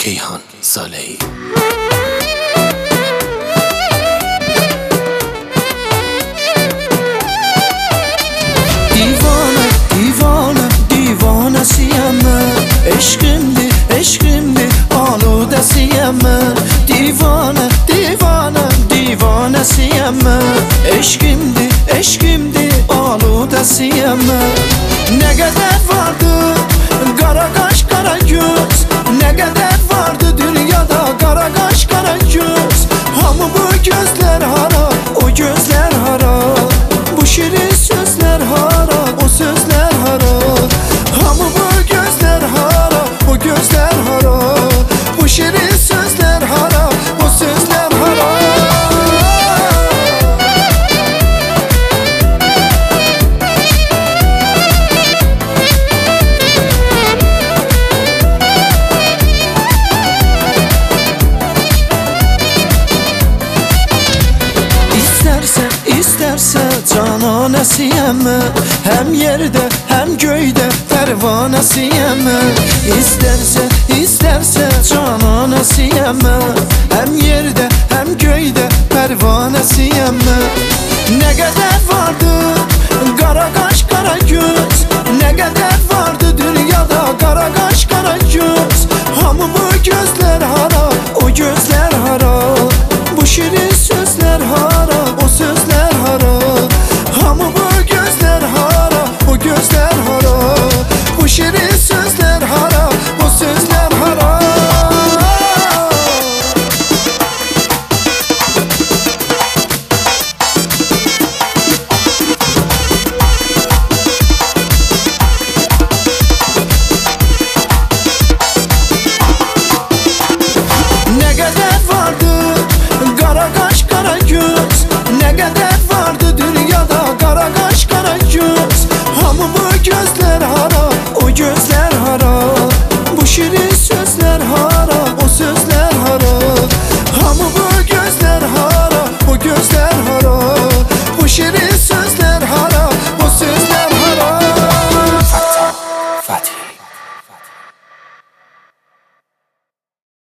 کیهان صالحی. دیوانسیم من، عشقimdi آلودسیم من. دیوانسیم من، عشقimdi آلودسیم من. Ne kadar vardı kara kaş kara göz, ne kadar vardı dünyada kara kaş kara göz. Hamı bu gözler hara, o gözler hara, bu şirin sözler hara, o sözler hara. Hamı bu gözler hara, o gözler hara, bu şirin sözler hara, o sözler hara. İsterse cananəsiyəm mən, həm yerdə, həm göydə pərvanəsiyəm mən.